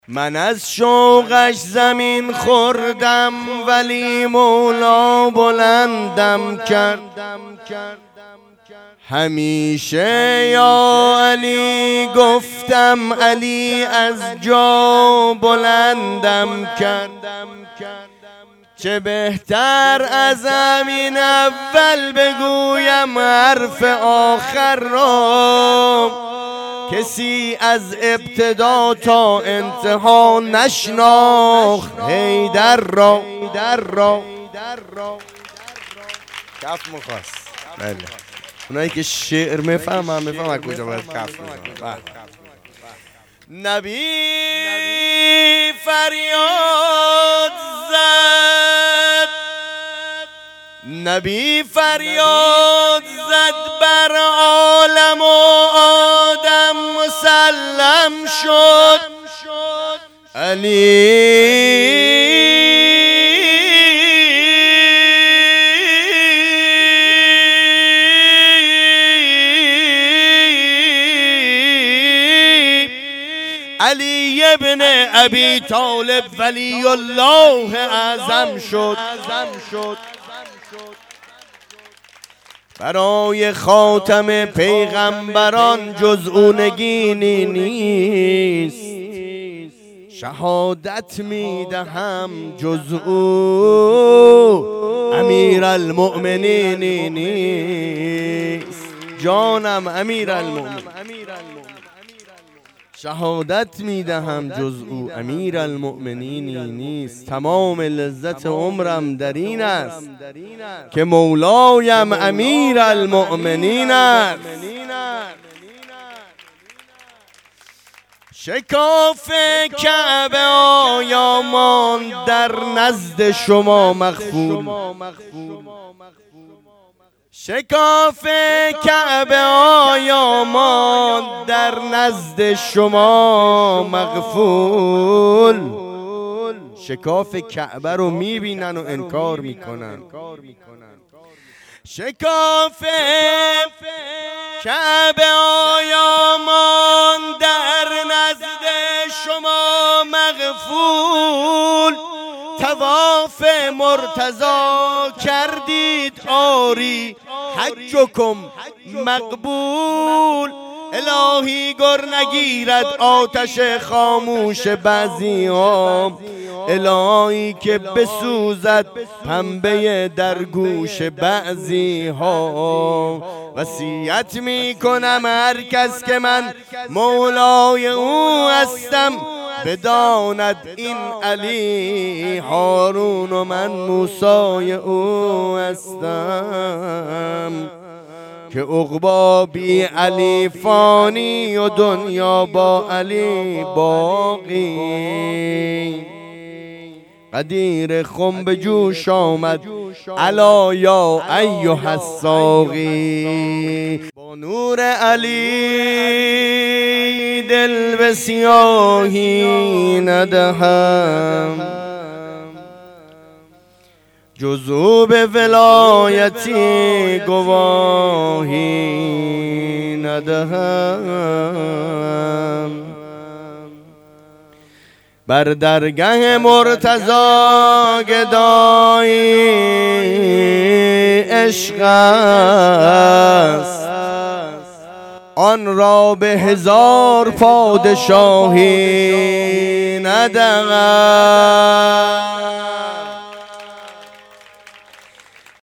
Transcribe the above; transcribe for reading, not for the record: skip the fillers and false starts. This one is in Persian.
من از شوقش زمین خوردم ولی مولا بلندم کرد. همیشه یا علی گفتم، علی از جا بلندم کرد. چه بهتر از همین اول بگویم حرف آخر را، کسی از ابتدا تا انتها نشناخت حیدر را. کف مخواست. بله، اونایی که شعر میفهمن از کجا باید کف میزنن. نبی فریاد زد، نبی فریاد زد بر عالم و آدم مسلم شد. علی علی ابن ابی طالب ولی الله اعظم شد. برای خاتم پیغمبران جز او نگینی نیست. شهادت میدهم جز او امیرالمؤمنین نیست. جانم امیرالمؤمنین، شهادت میدهم جز او امیرالمؤمنین نیست. تمام لذت عمرم در این است که مولایم امیرالمؤمنین است. شکاف کعبه آیا ماند در نزد شما مغفول؟ شکاف کعبه آیا ماند در نزد شما مغفول؟ شکاف کعبه رو میبینن و انکار میکنن. شکاف کعبه آیا ماند در نزد شما مغفول؟ طواف مرتضی کردید آری حجکم مقبول. الهی گر نگیرد آتش خاموش بعضی ها، الهی که بسوزد پنبه در گوش بعضی ها. وصیت می کنم هر کس که من مولای او هستم بداند این علی هارون و من موسی او هستم، که عقبا بی علی فانی و دنیا با علی باقی. قدیر خم به جوش آمد الا یا ایها الساقی. با نور علی دل به سیاهی ندهم، جز او به ولایتی گواهی ندهم. بر درگه مرتضی گدایی عشق است، آن را به 1000 پادشاهی ندهم.